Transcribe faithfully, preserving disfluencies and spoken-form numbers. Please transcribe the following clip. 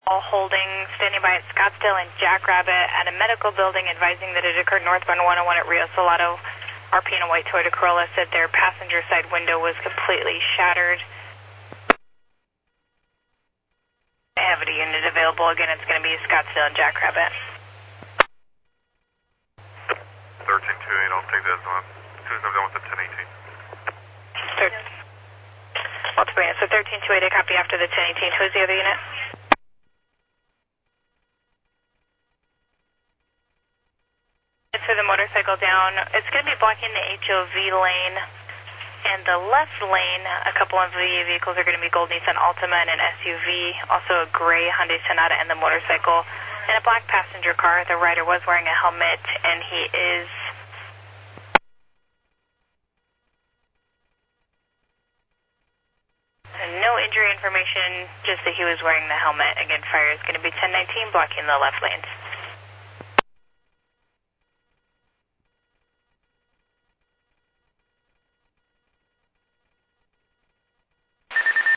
All holding, standing by at Scottsdale and Jackrabbit at a medical building advising that it occurred northbound one oh one at Rio Salado. R P and a white Toyota Corolla said their passenger side window was completely shattered. I have a unit available. Again, it's going to be Scottsdale and Jackrabbit. thirteen two eight, I'll take that as well. As soon as I'm done with the ten eighteen. Multiple units, so thirteen two eight, I copy after the ten eighteen. Who's the other unit? For the motorcycle down, it's going to be blocking the H O V lane, and the left lane, a couple of the vehicles are going to be gold Nissan Altima and an S U V, also a gray Hyundai Sonata and the motorcycle, and a black passenger car. The rider was wearing a helmet, and he is no injury information, just that he was wearing the helmet. Again, fire is going to be ten nineteen, blocking the left lanes.